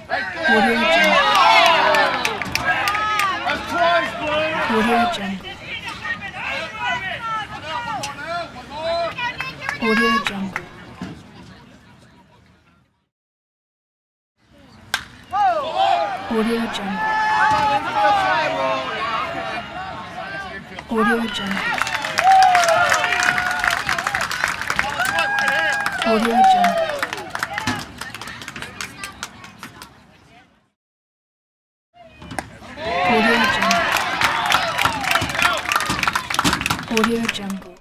Audio Jungle. Audio Jungle. Audio Jungle. Audio Jungle. Audio Jungle. Audio Jungle. Audio Jungle. Audio Jungle.